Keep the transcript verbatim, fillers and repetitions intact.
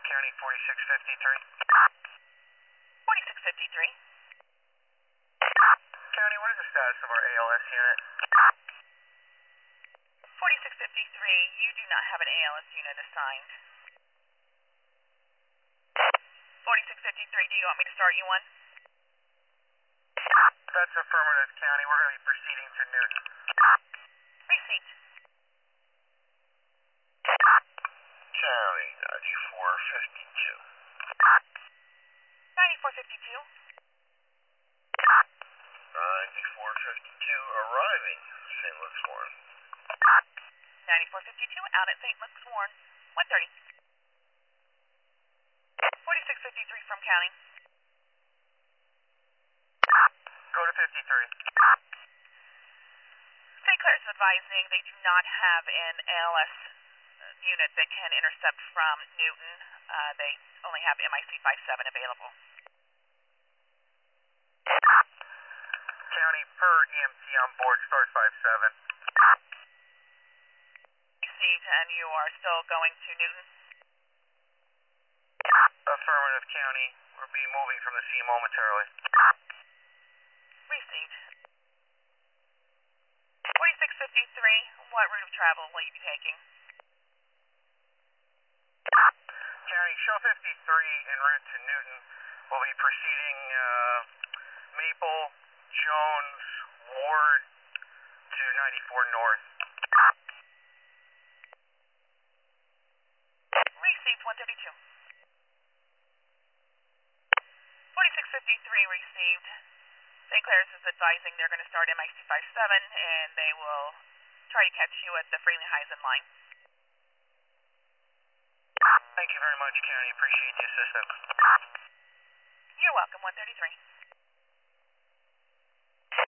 County forty-six fifty-three. forty-six fifty-three. County, what is the status of our A L S unit? forty-six fifty-three, you do not have an A L S unit assigned. forty-six fifty-three, do you want me to start you one? That's affirmative, County. We're going to be proceeding to Newton. Receipt. County ninety-four fifty-two. ninety-four fifty-two. ninety-four fifty-two arriving Saint Luke's Warren. ninety-four fifty-two out at Saint Luke's Warren. one thirty. forty-six fifty-three from County. Go to fifty-three. Saint Clair's advising they do not have an A L S unit that can intercept from Newton. Uh, they only have M I C fifty-seven available. County, per E M T on board, start five seven. Received, and you are still going to Newton? Affirmative, County. We'll be moving from the scene momentarily. Received. forty-six fifty-three, what route of travel will you be taking? County, show fifty-three en route to Newton. We'll be proceeding uh, Maple, Jones, Ward to ninety-four North. Received, one thirty-two. forty-six fifty-three received. Saint Clair's is advising they're going to start M I C fifty-seven, and they will try to catch you at the Frelinghuysen line. Thank you very much, County. Appreciate the assistance. You're welcome, one thirty-three.